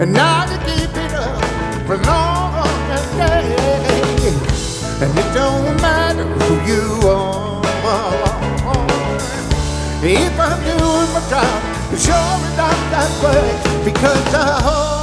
And now you keep it up for long and day. And it don't matter who you are. If I'm doing my job, it sure is not that way. Because the whole